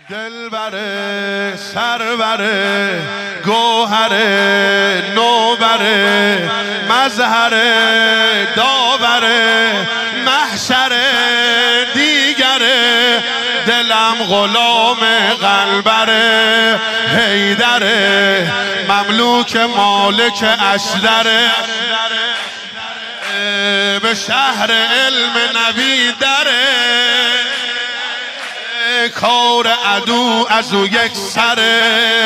دلبره سربره گوهره نوبره مظهره داوره محشره دیگره دلم غلام قلبره حیدره مملوک مالک اشدره به شهر علم نبی دره کار عدو از او یک سره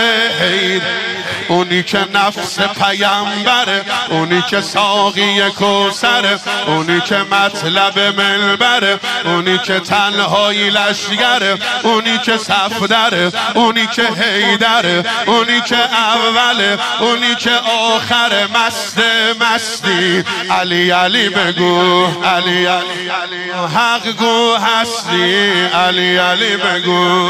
اونی که نفس پیامبره اونی که ساقی کوثره اونی که مطلب منبره اونی که تنهایی لشگره اونی که صفدره اونی که حیدره اونی که اوله اونی که آخره مستی علی علی بگو علی علی حق گو هستی علی علی بگو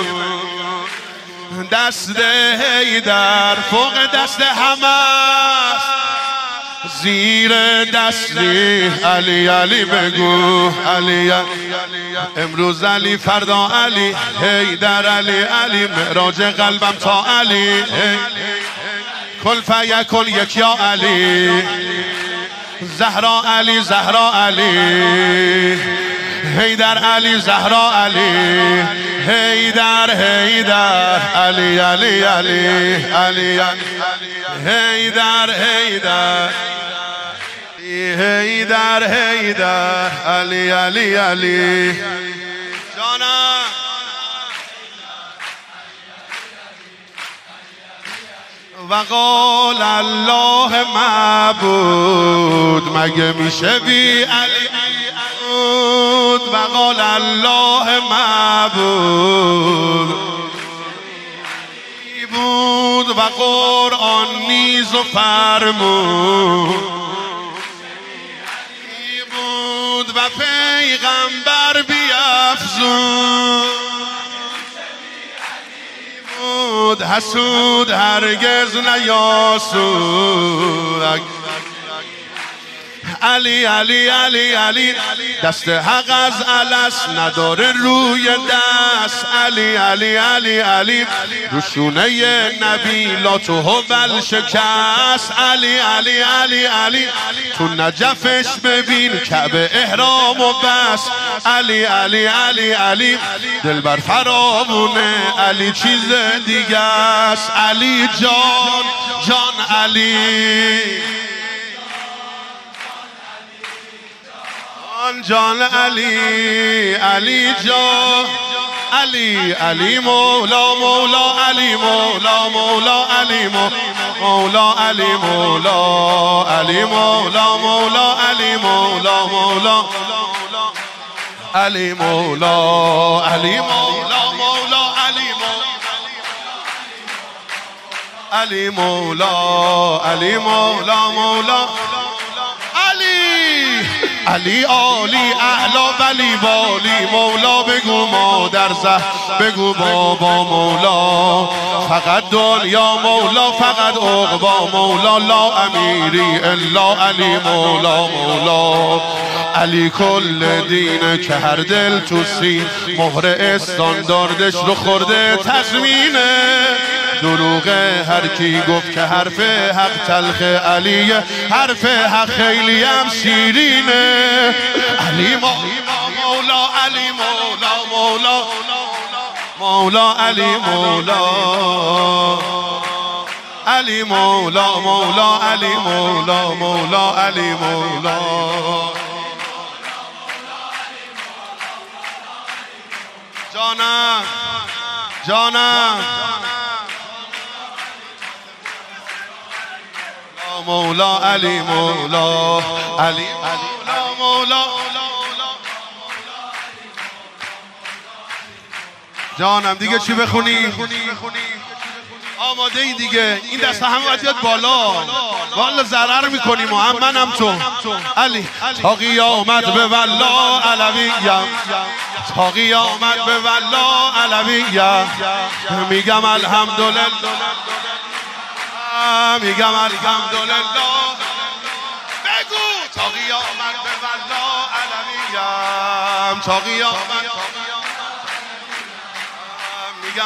دست حیدر فوق دست همه زیر دستی علی علی بگو علی علی امروز علی فردا علی حیدر علی علی معراج قلبم تا علی کل فیکن یک یا علی زهرا علی زهرا علی حیدر علی زهرا علی حیدر حیدر علی علی علی علی حیدر حیدر حیدر حیدر علی علی علی جانم وقال الله معبود مگه میشه بی علی وقال الله معبود بود و قرآن نیز و فرمود بود و پیغمبر بیفزود بود حسود هرگز نیاسود علی علی علی علی دست حق از الست نداره روی دست علی علی علی علی روشونه نبی لا تو هول شکست علی علی علی علی تو نجفش ببین کعبه احرام و بس علی علی علی علی دلبر فراوونه علی چیز دیگه است علی جان جان علی جان علی علی جان علی علی مولا مولا علی مولا مولا علی مولا علی مولا علی مولا مولا علی مولا مولا علی مولا علی مولا مولا علی مولا علی مولا مولا علی عالی اعلا ولی والی مولا بگو مادر زهر بگو بابا مولا فقط دنیا مولا فقط عقبا مولا لا امیری الا علی مولا مولا علی کل دینه که هر دل تو سین مهر استانداردش رو خورده تضمینه دروغه هر کی گفت که حرف حق تلخ علی حرف حق خیلی هم شیرینه علی مولا علی مولا مولا مولا علی مولا علی مولا مولا علی مولا مولا علی مولا جانم جانم مولا علی مولا علی مولا جانم دیگه چی بخونی؟ آماده ای دیگه این دسته همه باید بیاد بالا والا ضرر میکنیم و هم منم تو علی تا قیامت به والله علویم تا قیامت به والله علویم میگم الحمدلله میگم الحمدلله بگو تا قیامت به والله علویم تا قیامت میگم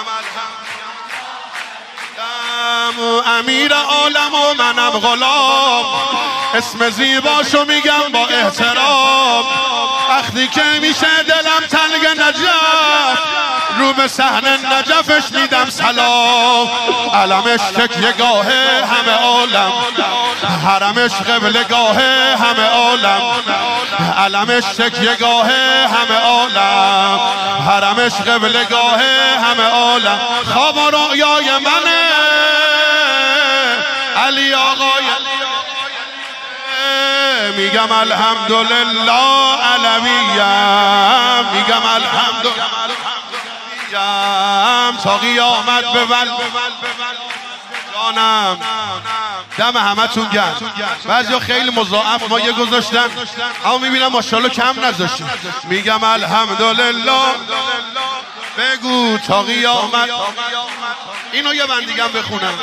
امیر عالم و منم غلام، اسم زیباشو میگم با احترام. وقتی که میشه دلم تنگ نجف، رو به صحنه نجفش میدم سلام. علمش تکیه‌گاه همه عالم، حرمش قبله‌گاه همه عالم. علمش تکیه‌گاه همه عالم، حرمش قبله‌گاه همه عالم. خواب و رؤیای منه علی آقای، میگم الحمدلله علویم، میگم الحمدلله تا قیامت بول جانم. دم همه تون گرم. بعضیا خیلی مضاعف ما یه گذاشتن، اما میبینم ماشاءالله کم نذاشتیم. میگم الحمدلله بگو تا قیامت. اینو یه من دیگم بخونم.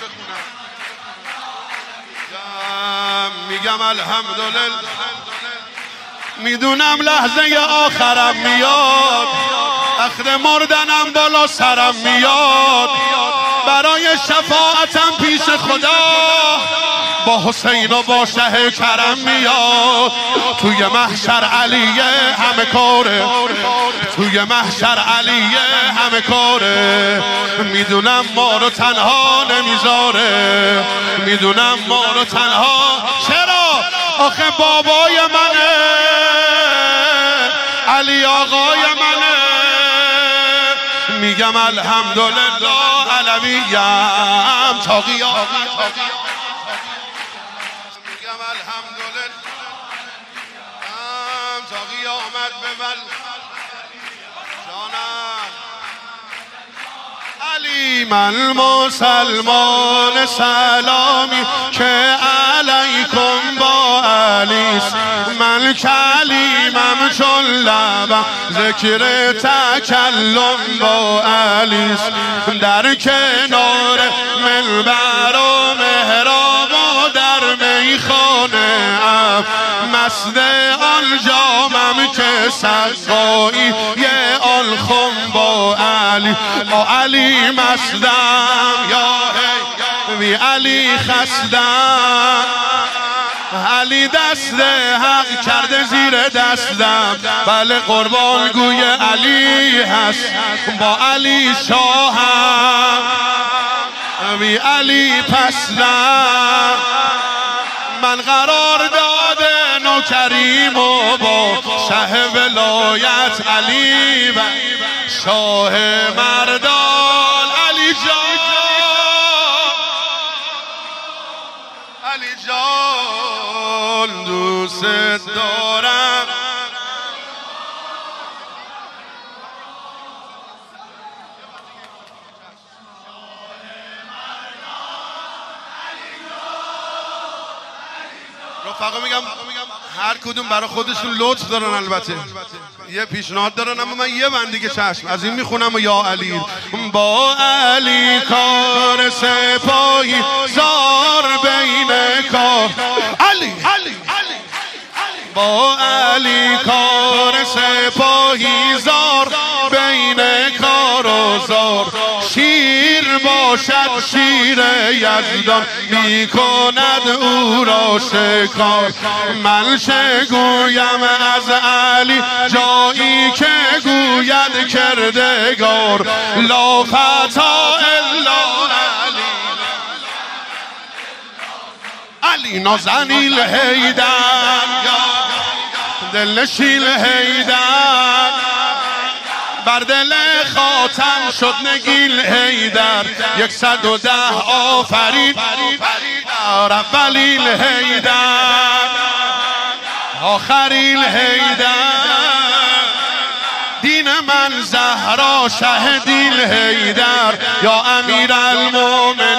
میگم الحمدلله، میدونم لحظه آخرم میاد، وقت مردنم بالا سرم میاد، برای شفاعتم پیش خدا با حسین و با شه کرم میاد. توی محشر علیه همه کاره، توی محشر علیه همه کاره. میدونم ما رو تنها نمیذاره، میدونم ما رو تنها. چرا؟ آخه بابای منه، علی آقای منه. میگم الحمدلله علویم تا قیامت. میگم الحمدلله تا قیامت بول جانم. علیم المسلمان سلامی که علیکم با علیست، من کلیمم چون لبم ذکر تکلم با علیست. در کنار منبر و محراب و در میخانه ام، مست آن جامم که سقایی یه آن خم با علی. با علی مستم یا بی علی خستم، علی دست حق کرده زیر دستم. بله قربان گوی علی هست، با علی شاهم، بی علی پسلم. من قرار داده نوکریم و با شه ولایت علی و شاه مردان علی جان. علی جان دوست دارم. رفقا میگم هر کدوم برای خودشون لطف دارن. البته یه پیشنهاد دارن، اما من یه بند دیگه چشم از این میخونم. و یا علی با علی کار سپاهی زار بین کار، علی با علی کار سپاهی زار بین کار و زار. شیر باشد شیر یزدان میکند او را شکار. من چه گویم از علی جایی که گوید کردگار. لا فتا الا علی نازنین حیدر، دلنشین حیدر. بر دل خاتم شد نگین حیدر. 110 آفرین اولین حیدر، آخرین حیدر. دین من زهرا شه دین حیدر، یا امیر المومنین